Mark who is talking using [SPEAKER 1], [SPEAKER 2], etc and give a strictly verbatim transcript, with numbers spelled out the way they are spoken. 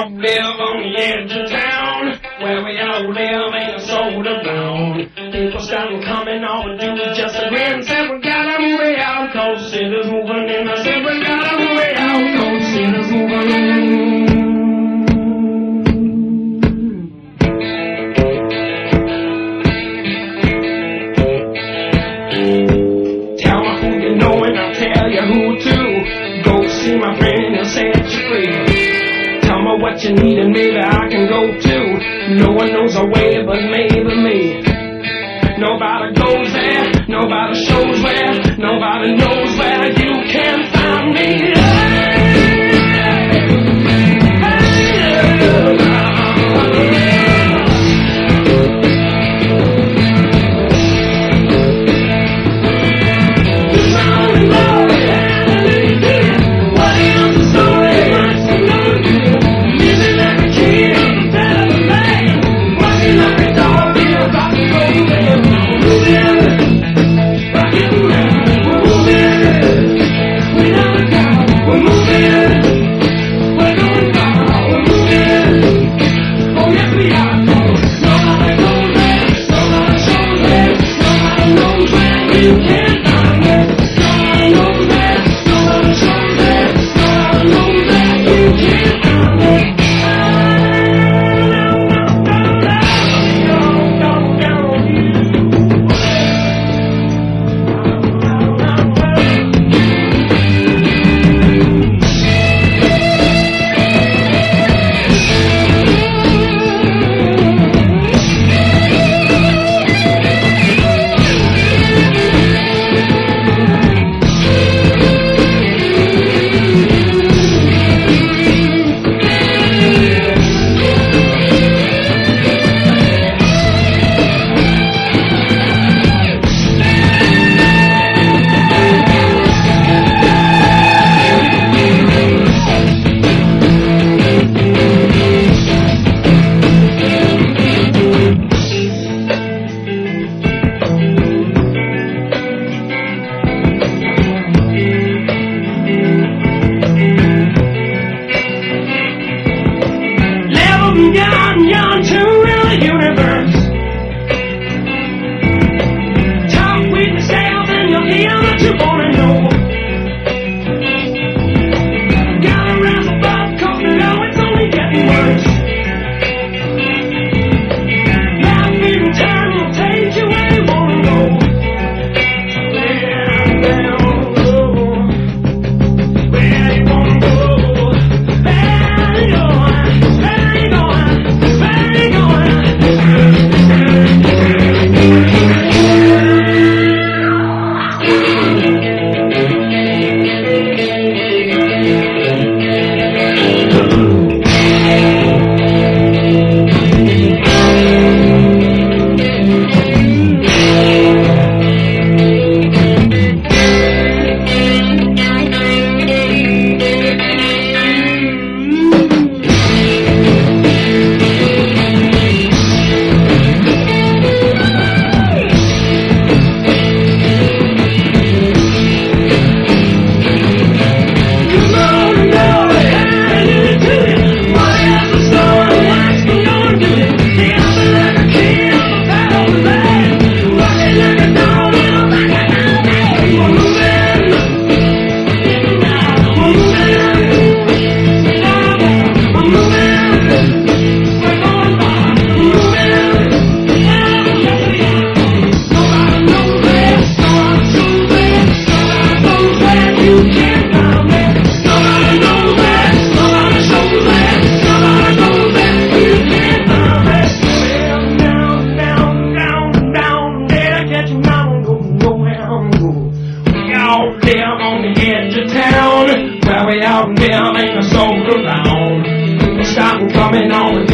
[SPEAKER 1] all live on the edge of town, where we all live ain't a soul around. People starting coming, all we do is just a grin. Said we gotta move it out, cause city's moving in. I said we gotta move it out, cause city's moving in. Tell me who you know and I'll tell you who to. Go see my friend and set you free. Tell me what you need and maybe I can go too. No one knows the way but maybe me. Nobody goes there, nobody shows where, nobody knows where you can find me. Where we out and down ain't a soul around. People starting coming on.